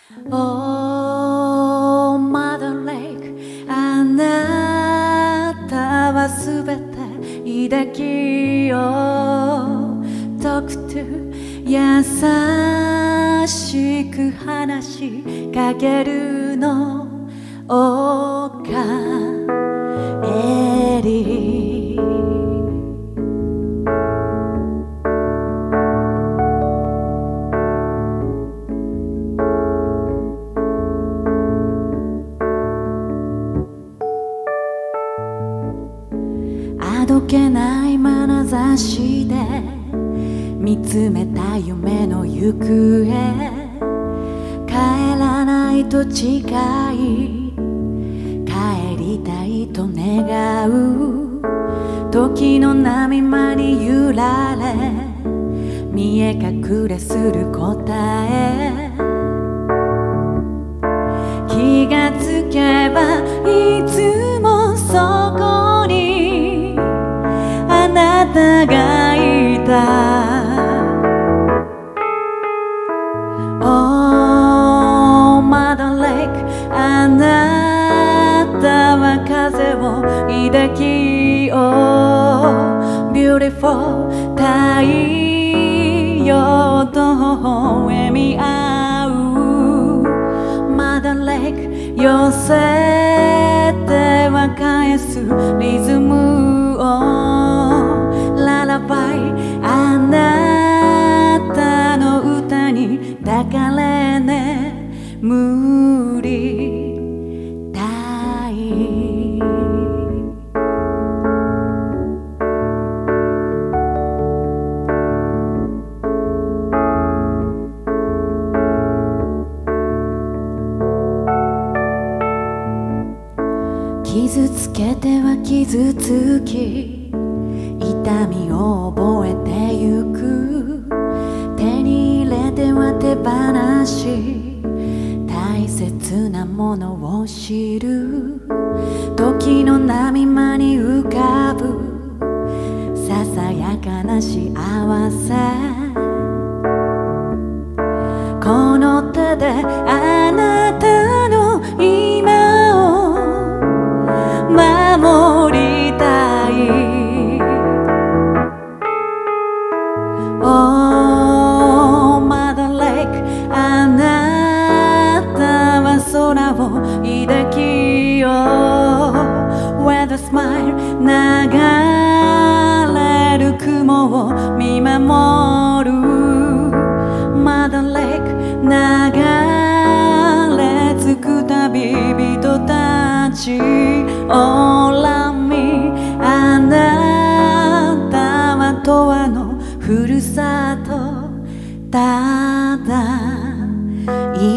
Oh, Mother Lake あなたはすべて抱きをTalk to 優しく話しかけるのおかえりあどけない眼差しで見つめた夢の行方帰らないと誓い帰りたいと願う時の波間に揺られ見え隠れする答え気がつけばいつもそこにあなたがいたOh, Mother Lake あなたは風を抱きよ Beautiful 太陽と微笑み合う Mother Lake 寄せては返すリズムをララバイあなたの歌に抱かれ眠りたい傷つけては傷つき痛みを覚えてゆく手に入れては手放し大切なものを知る時の波間に浮かぶささやかな幸せこの手であなたの今を守りたいOh, Mother Lake あなたは空を抱きよ Where the smile 流れる雲を見守る Mother Lake 流れ着く旅人たち All around me あなたは永遠のふるさとただ